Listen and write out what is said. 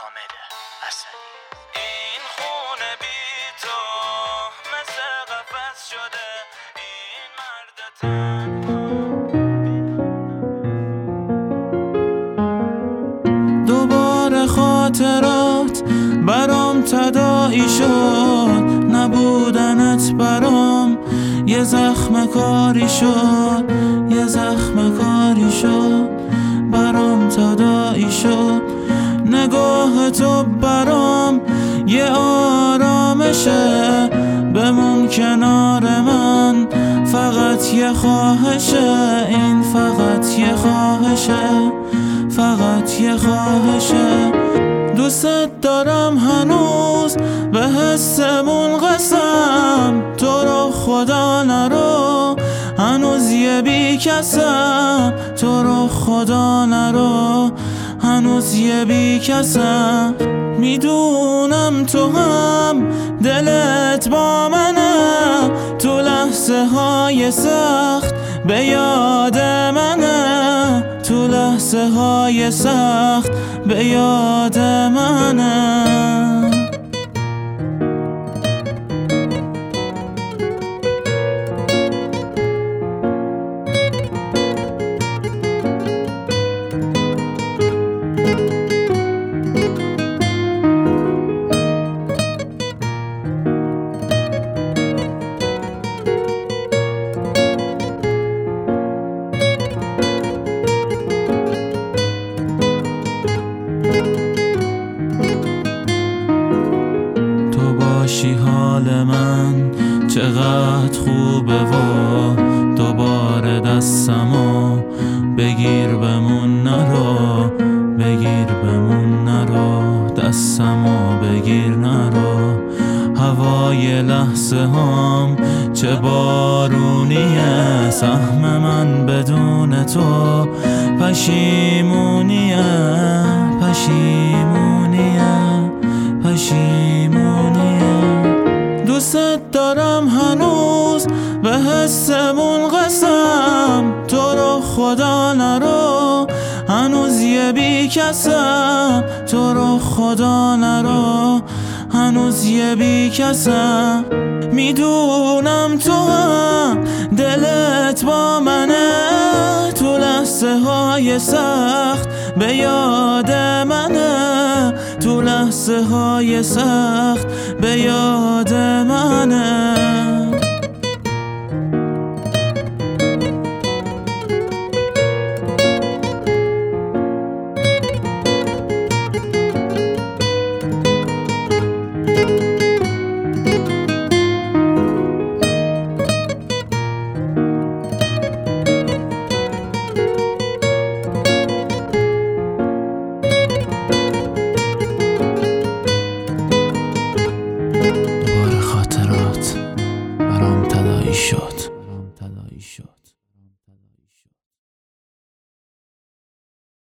حامد اسدی. این خونه بی تو مثل قفس شده، این مرد تنها. دوباره خاطرات برام تداعی شد، نبودنت برام یه زخم کاری شد، یه زخم کاری شد، برام تداعی شد. نگاه تو برام یه آرامشه، بمون کنار من، فقط یه خواهشه، این فقط یه خواهشه، فقط یه خواهشه. دوست دارم هنوز به حسمون قسم، تو رو خدا نرو، هنوز یه بی کسم، تو رو خدا نرو، هنوز یه بی کسم. میدونم تو هم دلت با منه، تو لحظه های سخت به یاد منه، تو لحظه های سخت به یاد منه. حال من چقدر خوبه و دوباره دستمو بگیر بمون نرو، بگیر بمون نرو، دستمو بگیر نرو. هوای لحظه هم چه بارونیه، سهم من بدون تو پشیمونیه، پشیمونیه، پشیمونیه. دوست دارم هنوز به حسمون قسم، تو رو خدا نرو، هنوز یه بی کسم، تو رو خدا نرو، هنوز یه بی کسم. میدونم تو هم دلت با منه، تو لحظه های سخت به یاد منه، تو لحظه های سخت به یاد منه. دوباره خاطرات برام تداعی شد.